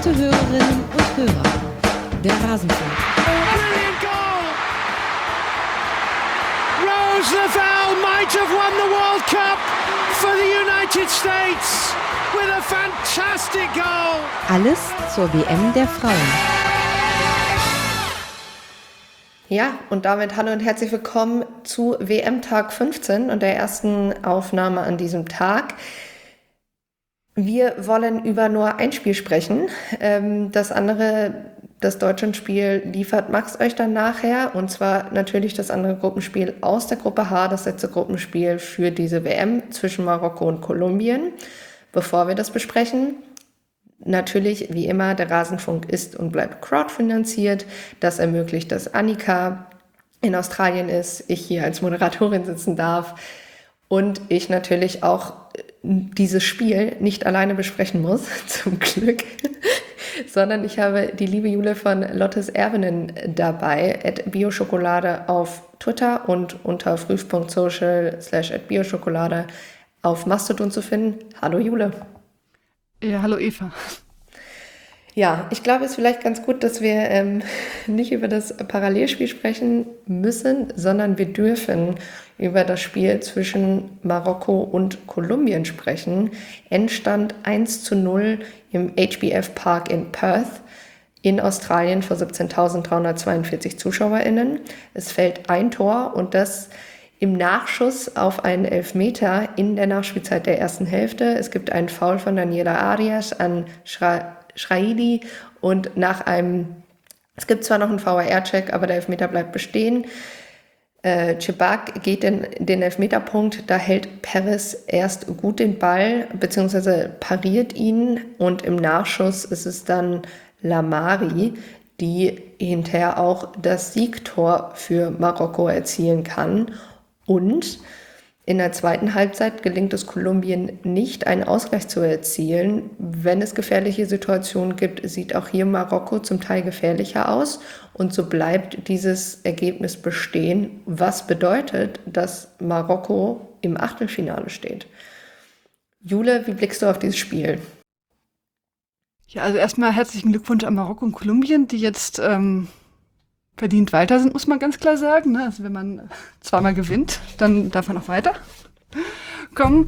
Verehrte Hörerinnen und Hörer, der Rasenfunk. Brilliant goal! Rose Lavelle might have won the World Cup for the United States with a fantastic goal! Alles zur WM der Frauen. Ja, und damit hallo und herzlich willkommen zu WM-Tag 15 und der ersten Aufnahme an diesem Tag. Wir wollen über nur ein Spiel sprechen. Das andere, das Deutschlandspiel, liefert Max euch dann nachher. Und zwar natürlich das andere Gruppenspiel aus der Gruppe H, das letzte Gruppenspiel für diese WM zwischen Marokko und Kolumbien. Bevor wir das besprechen, natürlich, wie immer, der Rasenfunk ist und bleibt crowdfinanziert. Das ermöglicht, dass Annika in Australien ist, ich hier als Moderatorin sitzen darf und ich natürlich auch dieses Spiel nicht alleine besprechen muss, zum Glück, sondern ich habe die liebe Jule von Lottes Erbinnen dabei, @bioschokolade auf Twitter und unter früh.social/@bioschokolade auf Mastodon zu finden. Hallo Jule. Ja, hallo Eva. Ja, ich glaube, es ist vielleicht ganz gut, dass wir nicht über das Parallelspiel sprechen müssen, sondern wir dürfen über das Spiel zwischen Marokko und Kolumbien sprechen. Endstand 1:0 im HBF Park in Perth in Australien vor 17.342 ZuschauerInnen. Es fällt ein Tor und das im Nachschuss auf einen Elfmeter in der Nachspielzeit der ersten Hälfte. Es gibt einen Foul von Daniela Arias an Schraili und es gibt zwar noch einen VAR-Check, aber der Elfmeter bleibt bestehen. Chebak geht in den Elfmeterpunkt, da hält Perez erst gut den Ball, beziehungsweise pariert ihn und im Nachschuss ist es dann Lamari, die hinterher auch das Siegtor für Marokko erzielen kann. Und in der zweiten Halbzeit gelingt es Kolumbien nicht, einen Ausgleich zu erzielen. Wenn es gefährliche Situationen gibt, sieht auch hier Marokko zum Teil gefährlicher aus. Und so bleibt dieses Ergebnis bestehen, was bedeutet, dass Marokko im Achtelfinale steht. Jule, wie blickst du auf dieses Spiel? Ja, also erstmal herzlichen Glückwunsch an Marokko und Kolumbien, die jetzt verdient weiter sind, muss man ganz klar sagen. Ne? Also wenn man zweimal gewinnt, dann darf man auch weiterkommen.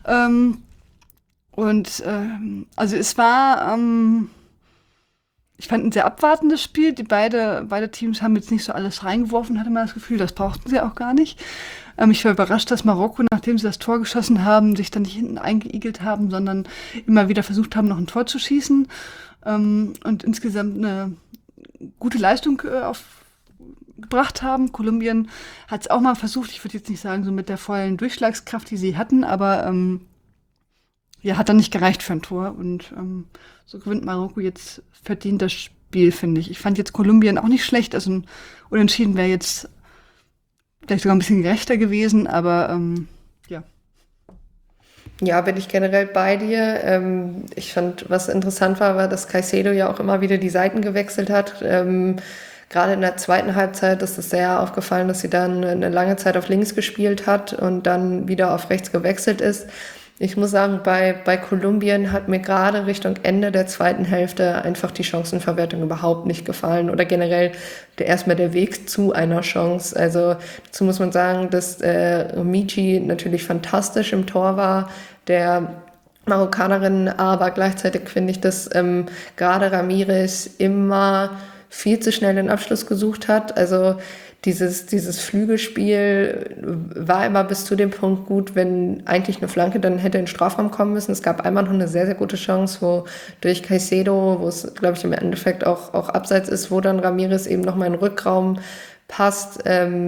Also es war, ich fand ein sehr abwartendes Spiel. Beide Teams haben jetzt nicht so alles reingeworfen, hatte man das Gefühl, das brauchten sie auch gar nicht. Ich war überrascht, dass Marokko, nachdem sie das Tor geschossen haben, sich dann nicht hinten eingeigelt haben, sondern immer wieder versucht haben, noch ein Tor zu schießen und insgesamt eine gute Leistung gebracht haben. Kolumbien hat es auch mal versucht, ich würde jetzt nicht sagen, so mit der vollen Durchschlagskraft, die sie hatten, aber hat dann nicht gereicht für ein Tor. Und so gewinnt Marokko jetzt verdient das Spiel, finde ich. Ich fand jetzt Kolumbien auch nicht schlecht, also ein Unentschieden wäre jetzt vielleicht sogar ein bisschen gerechter gewesen, aber ja. Ja, bin ich generell bei dir. Ich fand, was interessant war, dass Caicedo ja auch immer wieder die Seiten gewechselt hat. Gerade in der zweiten Halbzeit ist es sehr aufgefallen, dass sie dann eine lange Zeit auf links gespielt hat und dann wieder auf rechts gewechselt ist. Ich muss sagen, bei Kolumbien hat mir gerade Richtung Ende der zweiten Hälfte einfach die Chancenverwertung überhaupt nicht gefallen oder generell erstmal der Weg zu einer Chance. Also dazu muss man sagen, dass Michi natürlich fantastisch im Tor war, der Marokkanerin, aber gleichzeitig finde ich, dass gerade Ramirez immer viel zu schnell den Abschluss gesucht hat. Also dieses Flügelspiel war immer bis zu dem Punkt gut, wenn eigentlich eine Flanke dann hätte in den Strafraum kommen müssen. Es gab einmal noch eine sehr, sehr gute Chance, wo durch Caicedo, wo es, glaube ich, im Endeffekt auch abseits ist, wo dann Ramirez eben nochmal in den Rückraum passt.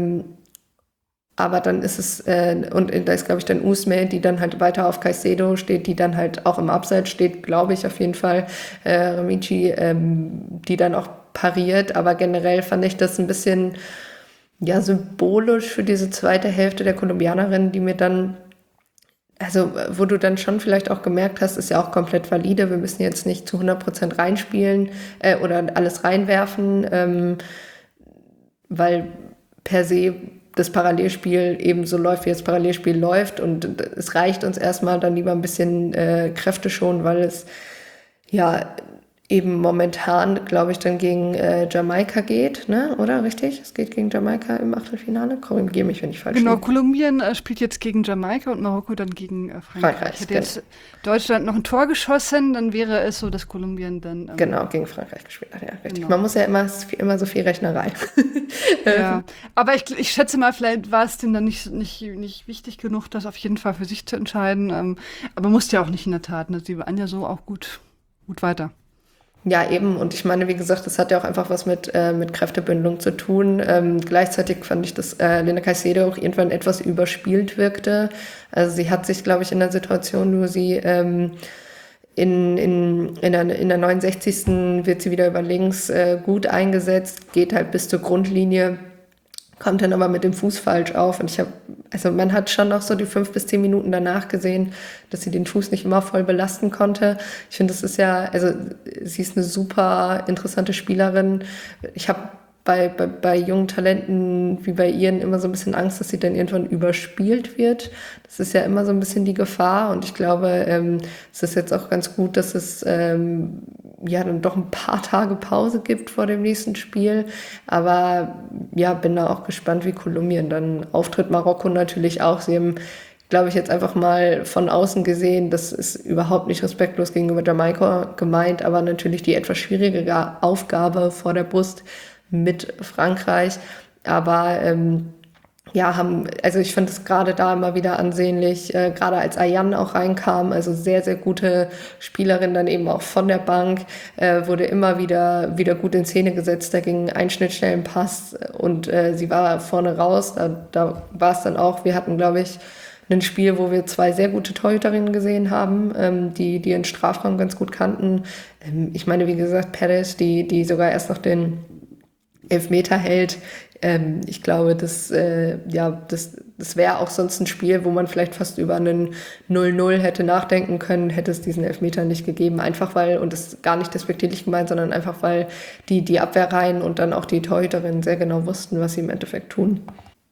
Aber dann ist es, und da ist, glaube ich, dann Usme, die dann halt weiter auf Caicedo steht, die dann halt auch im Abseits steht, glaube ich auf jeden Fall. Ramici, die dann auch pariert. Aber generell fand ich das ein bisschen symbolisch für diese zweite Hälfte der Kolumbianerin, die mir dann, also wo du dann schon vielleicht auch gemerkt hast, ist ja auch komplett valide, wir müssen jetzt nicht zu 100% reinspielen oder alles reinwerfen, weil per se das Parallelspiel eben so läuft, wie das Parallelspiel läuft und es reicht uns erstmal dann lieber ein bisschen Kräfte schon, weil es eben momentan, glaube ich, dann gegen Jamaika geht, ne? Oder richtig? Es geht gegen Jamaika im Achtelfinale. Korrigiere mich, wenn ich falsch Genau, liege. Kolumbien spielt jetzt gegen Jamaika und Marokko dann gegen Frankreich. Frankreich, Hätte jetzt Deutschland noch ein Tor geschossen, dann wäre es so, dass Kolumbien dann... Genau, gegen Frankreich gespielt hat, ja, richtig. Genau. Man muss ja immer so viel Rechnerei. Ja, aber ich schätze mal, vielleicht war es denen dann nicht wichtig genug, das auf jeden Fall für sich zu entscheiden. Aber musste ja auch nicht in der Tat. Ne? Sie waren ja so auch gut weiter. Ja, eben. Und ich meine, wie gesagt, das hat ja auch einfach was mit Kräftebündelung zu tun. Gleichzeitig fand ich, dass Linda Caicedo auch irgendwann etwas überspielt wirkte. Also sie hat sich, glaube ich, in der Situation, wo sie in der 69. wird sie wieder über links gut eingesetzt, geht halt bis zur Grundlinie, kommt dann aber mit dem Fuß falsch auf. Und man hat schon noch so die 5 bis 10 Minuten danach gesehen, dass sie den Fuß nicht immer voll belasten konnte. Ich finde, das ist ja, also sie ist eine super interessante Spielerin. Ich habe bei jungen Talenten wie bei ihren immer so ein bisschen Angst, dass sie dann irgendwann überspielt wird. Das ist ja immer so ein bisschen die Gefahr. Und ich glaube, es ist jetzt auch ganz gut, dass es ja dann doch ein paar Tage Pause gibt vor dem nächsten Spiel. Aber ja, bin da auch gespannt, wie Kolumbien dann auftritt. Marokko natürlich auch. Sie haben, glaube ich, jetzt einfach mal von außen gesehen, das ist überhaupt nicht respektlos gegenüber Jamaika gemeint, aber natürlich die etwas schwierige Aufgabe vor der Brust mit Frankreich. Aber also ich finde es gerade da immer wieder ansehnlich, gerade als Ayan auch reinkam, also sehr, sehr gute Spielerin dann eben auch von der Bank, wurde immer wieder gut in Szene gesetzt, da ging ein Schnittstellenpass und sie war vorne raus, da war es dann auch, wir hatten, glaube ich, ein Spiel, wo wir 2 sehr gute Torhüterinnen gesehen haben, die den Strafraum ganz gut kannten. Ich meine, wie gesagt, Perez, die sogar erst noch den Elfmeter hält. Ich glaube, das wäre auch sonst ein Spiel, wo man vielleicht fast über einen 0-0 hätte nachdenken können, hätte es diesen Elfmeter nicht gegeben. Einfach weil, und das ist gar nicht despektierlich gemeint, sondern einfach weil die Abwehrreihen und dann auch die Torhüterinnen sehr genau wussten, was sie im Endeffekt tun.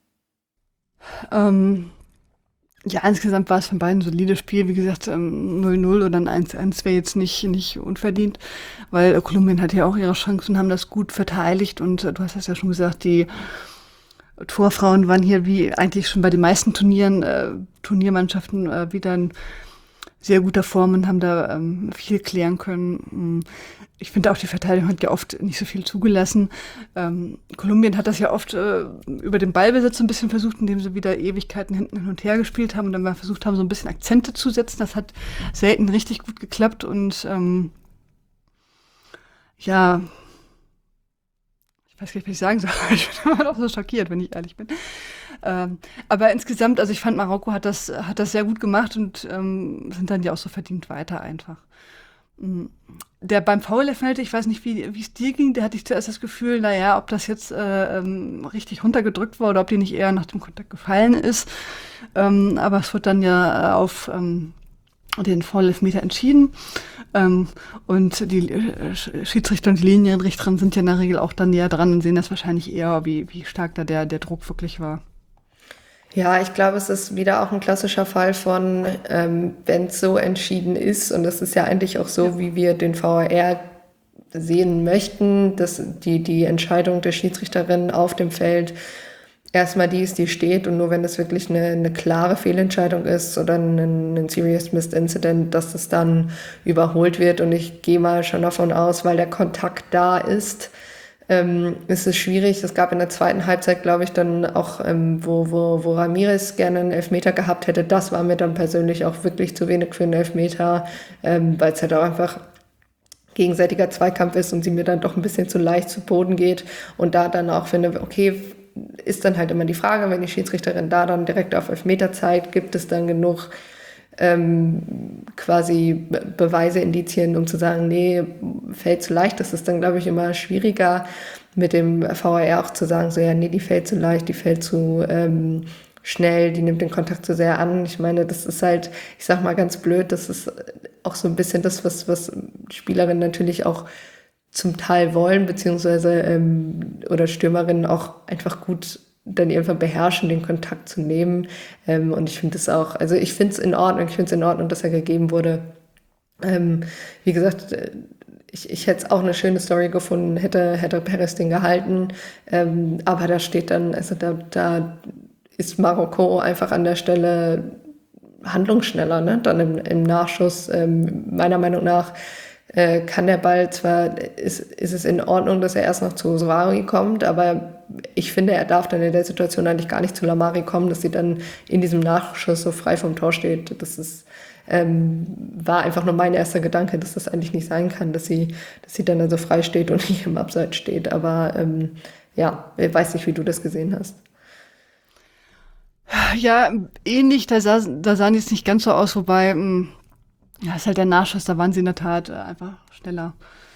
Ja, insgesamt war es von beiden ein solides Spiel. Wie gesagt, 0-0 oder ein 1-1 wäre jetzt nicht unverdient, weil Kolumbien hatte ja auch ihre Chancen und haben das gut verteidigt. Und du hast das ja schon gesagt, die Torfrauen waren hier wie eigentlich schon bei den meisten Turniermannschaften wieder in sehr guter Form und haben da viel klären können. Ich finde auch, die Verteidigung hat ja oft nicht so viel zugelassen. Kolumbien hat das ja oft über den Ballbesitz ein bisschen versucht, indem sie wieder Ewigkeiten hinten hin und her gespielt haben und dann mal versucht haben, so ein bisschen Akzente zu setzen. Das hat selten richtig gut geklappt und ja, ich weiß gar nicht, was ich sagen soll. Ich bin immer noch so schockiert, wenn ich ehrlich bin. Aber insgesamt, also ich fand, Marokko hat das sehr gut gemacht und sind dann ja auch so verdient weiter einfach. Der beim Foul-Elfmeter, ich weiß nicht, wie es dir ging, der hatte ich zuerst das Gefühl, naja, ob das jetzt richtig runtergedrückt war oder ob die nicht eher nach dem Kontakt gefallen ist. Aber es wird dann ja auf den Foul-Elfmeter entschieden. Und die Schiedsrichter und die Linienrichterin sind ja in der Regel auch dann näher dran und sehen das wahrscheinlich eher, wie stark da der Druck wirklich war. Ja, ich glaube, es ist wieder auch ein klassischer Fall von, wenn es so entschieden ist, und das ist ja eigentlich auch so, wie wir den VAR sehen möchten, dass die Entscheidung der Schiedsrichterin auf dem Feld erstmal die ist, die steht, und nur wenn es wirklich eine klare Fehlentscheidung ist oder ein Serious Missed Incident, dass das dann überholt wird. Und ich gehe mal schon davon aus, weil der Kontakt da ist es schwierig. Es gab in der zweiten Halbzeit, glaube ich, dann auch, wo Ramirez gerne einen Elfmeter gehabt hätte. Das war mir dann persönlich auch wirklich zu wenig für einen Elfmeter, weil es halt auch einfach gegenseitiger Zweikampf ist und sie mir dann doch ein bisschen zu leicht zu Boden geht. Und da dann auch finde, okay, ist dann halt immer die Frage, wenn die Schiedsrichterin da dann direkt auf Elfmeter zeigt, gibt es dann genug quasi Beweise, Indizien, um zu sagen, nee, fällt zu leicht. Das ist dann, glaube ich, immer schwieriger mit dem VAR auch zu sagen, so ja, nee, die fällt zu leicht, die fällt zu schnell, die nimmt den Kontakt zu sehr an. Ich meine, das ist halt, ich sag mal ganz blöd, das ist auch so ein bisschen das, was Spielerinnen natürlich auch zum Teil wollen, beziehungsweise oder Stürmerinnen auch einfach gut dann irgendwann beherrschen, den Kontakt zu nehmen. Und ich finde es auch, also ich finde es in Ordnung, dass er gegeben wurde. Wie gesagt, ich hätte es auch eine schöne Story gefunden, hätte Perez den gehalten. Aber da steht dann, also da ist Marokko einfach an der Stelle handlungsschneller, ne? Dann im Nachschuss, meiner Meinung nach, kann der Ball zwar, ist es in Ordnung, dass er erst noch zu Souari kommt, aber ich finde, er darf dann in der Situation eigentlich gar nicht zu Lamari kommen, dass sie dann in diesem Nachschuss so frei vom Tor steht. Das ist, war einfach nur mein erster Gedanke, dass das eigentlich nicht sein kann, dass sie dann also frei steht und nicht im Abseits steht. Aber ja, ich weiß nicht, wie du das gesehen hast. Ja, ähnlich, da sahen die jetzt nicht ganz so aus, wobei, ja, ist halt der Nachschuss, da waren sie in der Tat einfach schneller.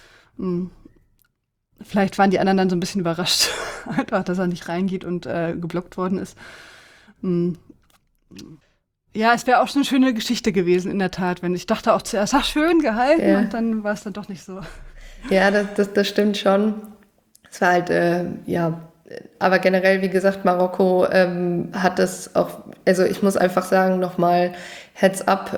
Vielleicht waren die anderen dann so ein bisschen überrascht, einfach, dass er nicht reingeht und geblockt worden ist. Ja, es wäre auch schon eine schöne Geschichte gewesen, in der Tat, wenn ich dachte auch zuerst, ach, schön gehalten, Ja. und dann war es dann doch nicht so. Ja, das stimmt schon. Es war halt, ja, aber generell, wie gesagt, Marokko hat das auch, also ich muss einfach sagen, nochmal Heads up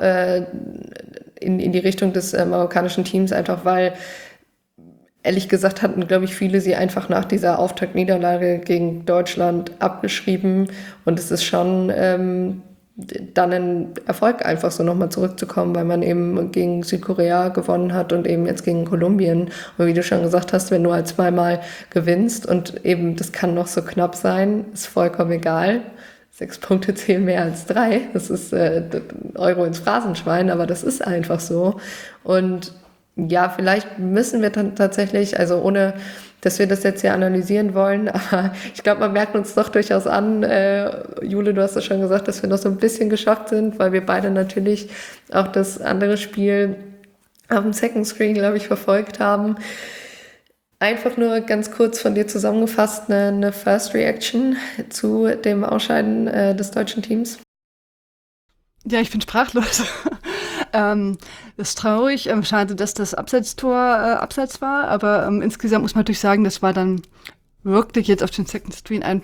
in die Richtung des marokkanischen Teams, einfach weil, ehrlich gesagt, hatten, glaube ich, viele sie einfach nach dieser Auftaktniederlage gegen Deutschland abgeschrieben und es ist schon dann ein Erfolg, einfach so nochmal zurückzukommen, weil man eben gegen Südkorea gewonnen hat und eben jetzt gegen Kolumbien. Und wie du schon gesagt hast, wenn du halt zweimal gewinnst und eben das kann noch so knapp sein, ist vollkommen egal. 6 Punkte zählen mehr als 3. Das ist Euro ins Phrasenschwein, aber das ist einfach so. Und ja, vielleicht müssen wir dann tatsächlich, also ohne, dass wir das jetzt hier analysieren wollen, aber ich glaube, man merkt uns doch durchaus an, Jule, du hast es schon gesagt, dass wir noch so ein bisschen geschockt sind, weil wir beide natürlich auch das andere Spiel auf dem Second Screen, glaube ich, verfolgt haben. Einfach nur ganz kurz von dir zusammengefasst eine First Reaction zu dem Ausscheiden des deutschen Teams. Ja, ich bin sprachlos. Das ist traurig. Schade, dass das Abseitstor abseits war, aber insgesamt muss man natürlich sagen, das war dann wirklich jetzt auf den Second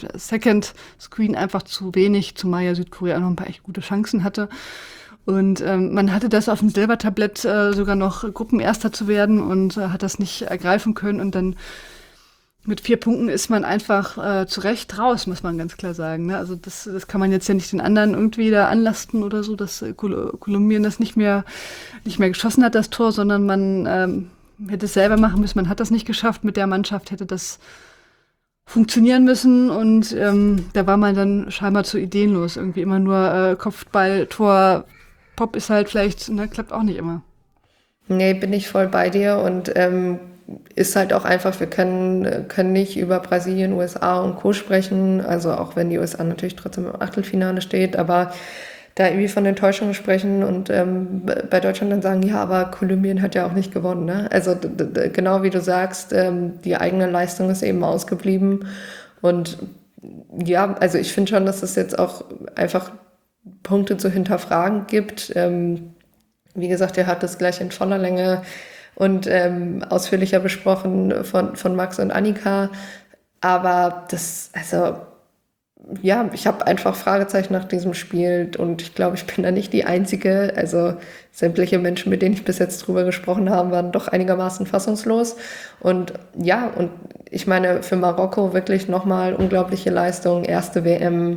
Screen einfach zu wenig, zumal ja Südkorea noch ein paar echt gute Chancen hatte. Und man hatte das auf dem Silbertablett sogar noch Gruppenerster zu werden und hat das nicht ergreifen können. Und dann mit 4 Punkten ist man einfach zu Recht raus, muss man ganz klar sagen. Ne? Also das kann man jetzt ja nicht den anderen irgendwie da anlasten oder so, dass Kolumbien das nicht mehr geschossen hat, das Tor, sondern man hätte es selber machen müssen. Man hat das nicht geschafft. Mit der Mannschaft hätte das funktionieren müssen. Und da war man dann scheinbar zu ideenlos. Irgendwie immer nur Kopfball, Tor, Pop ist halt vielleicht, ne, klappt auch nicht immer. Nee, bin ich voll bei dir und ist halt auch einfach, wir können nicht über Brasilien, USA und Co. sprechen, also auch wenn die USA natürlich trotzdem im Achtelfinale steht, aber da irgendwie von Enttäuschungen sprechen und bei Deutschland dann sagen, ja, aber Kolumbien hat ja auch nicht gewonnen, ne? Also genau wie du sagst, die eigene Leistung ist eben ausgeblieben und ja, also ich finde schon, dass es jetzt auch einfach Punkte zu hinterfragen gibt. Wie gesagt, ihr habt das gleich in voller Länge und ausführlicher besprochen von Max und Annika. Aber das, also, ja, ich habe einfach Fragezeichen nach diesem Spiel und ich glaube, ich bin da nicht die Einzige. Also sämtliche Menschen, mit denen ich bis jetzt drüber gesprochen habe, waren doch einigermaßen fassungslos. Und ja, und ich meine, für Marokko wirklich nochmal unglaubliche Leistung, erste WM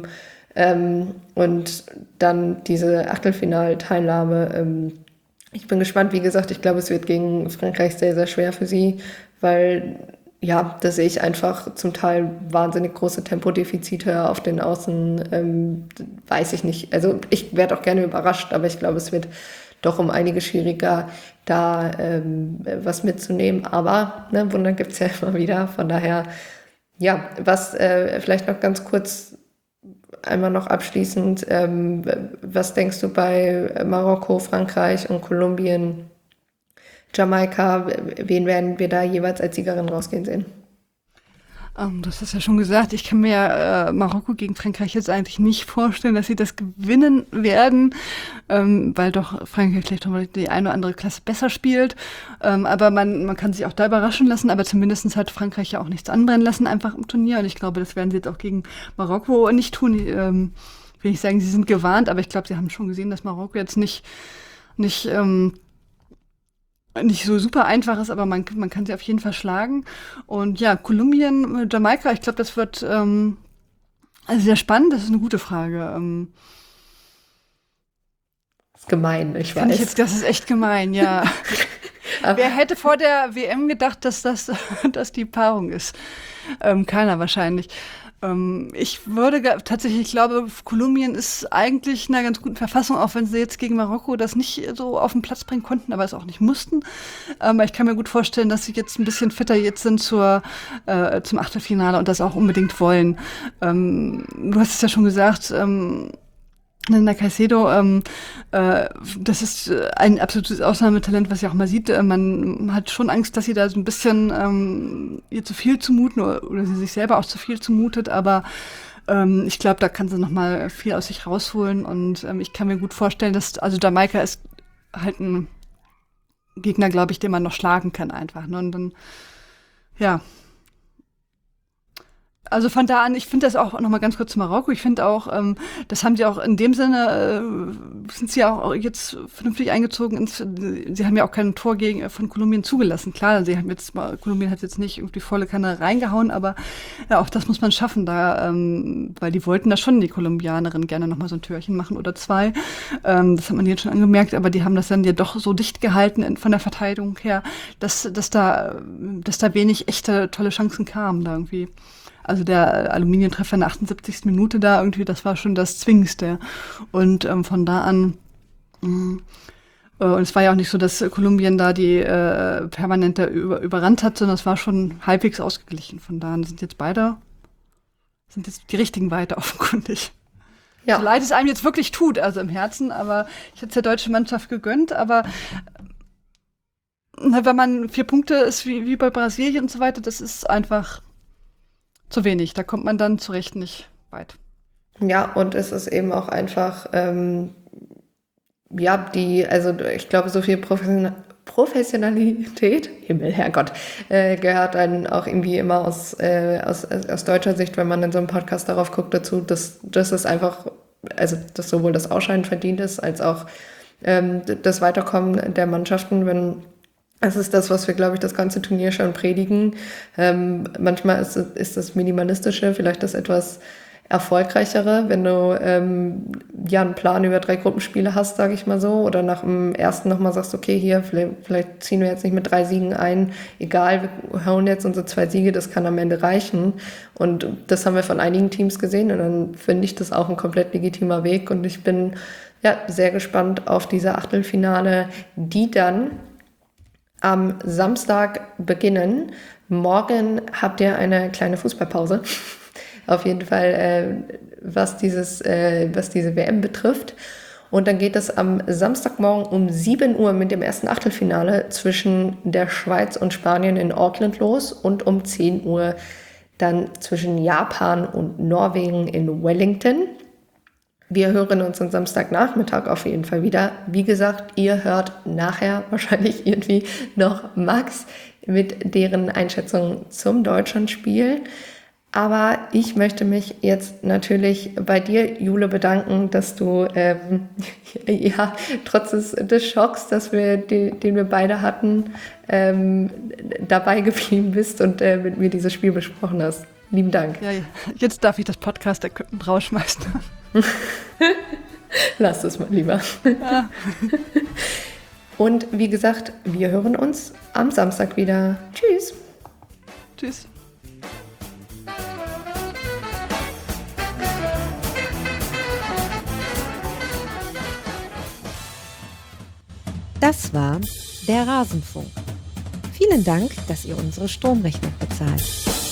und dann diese Achtelfinalteilnahme. Ich bin gespannt, wie gesagt, ich glaube, es wird gegen Frankreich sehr, sehr schwer für sie, weil, ja, da sehe ich einfach zum Teil wahnsinnig große Tempodefizite auf den Außen, weiß ich nicht. Also ich werde auch gerne überrascht, aber ich glaube, es wird doch um einige schwieriger, da was mitzunehmen. Aber ne, Wunder gibt es ja immer wieder, von daher, ja, was vielleicht noch ganz kurz einmal noch abschließend, was denkst du bei Marokko, Frankreich und Kolumbien, Jamaika, wen werden wir da jeweils als Siegerin rausgehen sehen? Das hast du ja schon gesagt, ich kann mir Marokko gegen Frankreich jetzt eigentlich nicht vorstellen, dass sie das gewinnen werden, weil doch Frankreich vielleicht noch die eine oder andere Klasse besser spielt. Aber man kann sich auch da überraschen lassen, aber zumindest hat Frankreich ja auch nichts anbrennen lassen, einfach im Turnier. Und ich glaube, das werden sie jetzt auch gegen Marokko nicht tun. Will ich sagen, sie sind gewarnt, aber ich glaube, sie haben schon gesehen, dass Marokko jetzt nicht nicht so super einfach ist, aber man kann sie auf jeden Fall schlagen. Und ja, Kolumbien, Jamaika, ich glaube, das wird also sehr spannend. Das ist eine gute Frage. Das ist gemein, ich Finde ich weiß. jetzt, das ist echt gemein, ja. Wer hätte vor der WM gedacht, dass das die Paarung ist? Keiner wahrscheinlich. Ich würde tatsächlich, ich glaube, Kolumbien ist eigentlich in einer ganz guten Verfassung, auch wenn sie jetzt gegen Marokko das nicht so auf den Platz bringen konnten, aber es auch nicht mussten. Ich kann mir gut vorstellen, dass sie jetzt ein bisschen fitter jetzt sind zum Achtelfinale und das auch unbedingt wollen. Du hast es ja schon gesagt, Nanda Caicedo, das ist ein absolutes Ausnahmetalent, was ich auch mal sieht. Man hat schon Angst, dass sie da so ein bisschen ihr zu viel zumuten oder sie sich selber auch zu viel zumutet, aber ich glaube, da kann sie noch mal viel aus sich rausholen und ich kann mir gut vorstellen, dass, also Jamaika ist halt ein Gegner, glaube ich, den man noch schlagen kann einfach. Ne? Und dann, ja. Also von da an, ich finde das auch noch mal ganz kurz zu Marokko. Ich finde auch, das haben sie auch in dem Sinne, sind sie auch jetzt vernünftig eingezogen. Sie haben ja auch kein Tor von Kolumbien zugelassen. Klar, Kolumbien hat jetzt nicht irgendwie volle Kanne reingehauen, aber ja, auch das muss man schaffen, da, weil die wollten da schon die Kolumbianerinnen gerne noch mal so ein Türchen machen oder zwei. Das hat man jetzt schon angemerkt, aber die haben das dann ja doch so dicht gehalten von der Verteidigung her, dass da wenig echte tolle Chancen kamen da irgendwie. Also der Aluminiumtreffer in der 78. Minute da irgendwie, das war schon das Zwingendste. Und von da an, und es war ja auch nicht so, dass Kolumbien da die permanent da überrannt hat, sondern es war schon halbwegs ausgeglichen. Von da an sind jetzt die richtigen weiter offenkundig. Ja. So leid es einem jetzt wirklich tut, also im Herzen, aber ich hätte es der deutschen Mannschaft gegönnt, aber wenn man 4 Punkte ist wie bei Brasilien und so weiter, das ist einfach zu wenig, da kommt man dann zu Recht nicht weit. Ja, und es ist eben auch einfach, ich glaube, so viel Professionalität, Himmel, Herrgott, gehört dann auch irgendwie immer aus deutscher Sicht, wenn man in so einem Podcast darauf guckt, dazu, dass es einfach, also dass sowohl das Ausscheiden verdient ist, als auch das Weiterkommen der Mannschaften, das ist das, was wir, glaube ich, das ganze Turnier schon predigen. Manchmal ist das Minimalistische vielleicht das etwas Erfolgreichere, wenn du einen Plan über 3 Gruppenspiele hast, sage ich mal so, oder nach dem ersten nochmal sagst, okay, hier, vielleicht ziehen wir jetzt nicht mit 3 Siegen ein, egal, wir hauen jetzt unsere 2 Siege, das kann am Ende reichen. Und das haben wir von einigen Teams gesehen und dann finde ich das auch ein komplett legitimer Weg und ich bin sehr gespannt auf diese Achtelfinale, die dann am Samstag beginnen. Morgen habt ihr eine kleine Fußballpause. Auf jeden Fall, was diese WM betrifft. Und dann geht es am Samstagmorgen um 7 Uhr mit dem ersten Achtelfinale zwischen der Schweiz und Spanien in Auckland los und um 10 Uhr dann zwischen Japan und Norwegen in Wellington. Wir hören uns am Samstagnachmittag auf jeden Fall wieder. Wie gesagt, ihr hört nachher wahrscheinlich irgendwie noch Max mit deren Einschätzung zum Deutschlandspiel. Aber ich möchte mich jetzt natürlich bei dir, Jule, bedanken, dass du trotz des Schocks, den wir beide hatten, dabei geblieben bist und mit mir dieses Spiel besprochen hast. Lieben Dank. Ja, jetzt darf ich das Podcast-Equipment rausschmeißen. Lass es mal lieber. Ja. Und wie gesagt, wir hören uns am Samstag wieder. Tschüss. Tschüss. Das war der Rasenfunk. Vielen Dank, dass ihr unsere Stromrechnung bezahlt.